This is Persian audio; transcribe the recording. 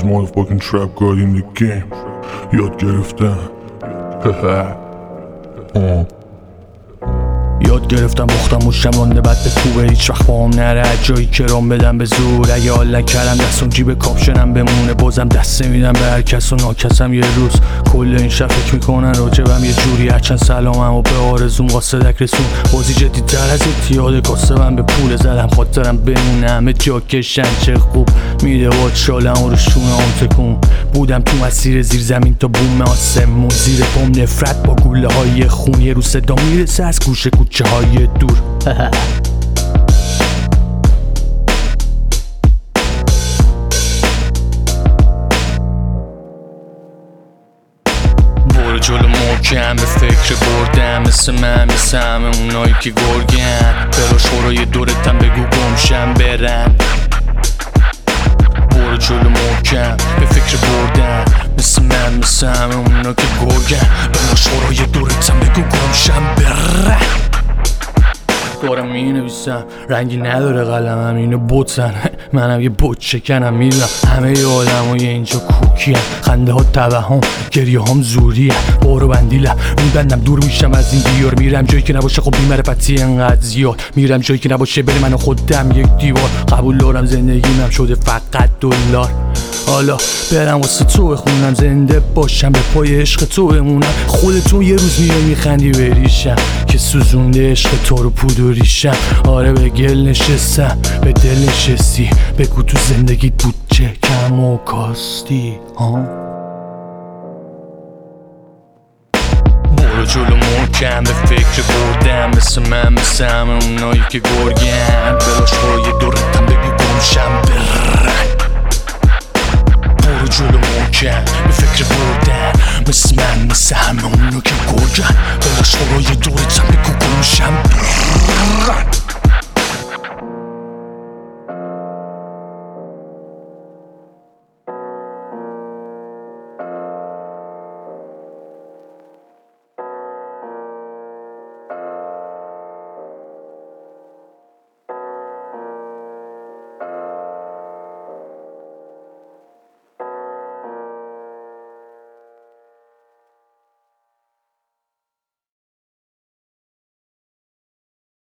motherfucking trap god in the game. یاد گرفتم یاد گرفتم بختم و شمانده بد به کوبه هیچ وقت با هم نره جایی که رام بدم به زور. اگه حال نکردم دستم جیب کاپشنم بمونه بازم دست نمیدم به هر کس و ناکسم یه روز. کل این شب فکر میکنن راجبم یه جوری هرچند سلامم و به آرزوم قاصدک رسون. بازی جدی تر از اتیاد کاسبم به پول زدم خاطرم بمونه همه جا کشن چه خوب میده باد شالم و رو شونه هم تکون. بودم تو مسیر زیر زمین تا بوم آسمون زیر پام نفرت با گوله های خون. یه رو صدا میرسه از گوشه کوچه های دور برو جلو محکم به فکر بردم مثل همه اونایی که گرگن. برو شورای دورتم بگو گمشم برن. برو جلو محکم به فکر بردم مثل همه اونایی که گرگن. برو شورای دورتم بگو گمشم برن. دارم می نویسم رنگی نداره قلمم اینو بوتن منم یه بوت شکنم میدونم همه ی آدم های اینجا کوکی هم. خنده ها توهم گریه هم زوری هم. بارو بندیلم میبندم دور میشم از این دیار. میرم جایی که نباشه خب بی‌معرفتی انقدر زیاد. میرم جایی که نباشه بره من و خودم یک دیوار. قبول دارم زندگیم شده فقط دلار. حالا برم واسه تو بخونم زنده باشم به پای عشق تو بمونم. خودتون یه روز میای میخندی بریشم که سوزونده عشق تو رو پودوریشم. آره به گل نشستم به دل نشستی بگو تو زندگیت بود چه کم و کاستی برو جلو محکم به فکر بردم مثل همه اونایی که گرگن. بلاش برای دورتم بگو گمشم برن. برو جلو محکم به فکر بردن مثل همه اونایی که گرگن. بلاش برای دورتم بگو گمشم برن.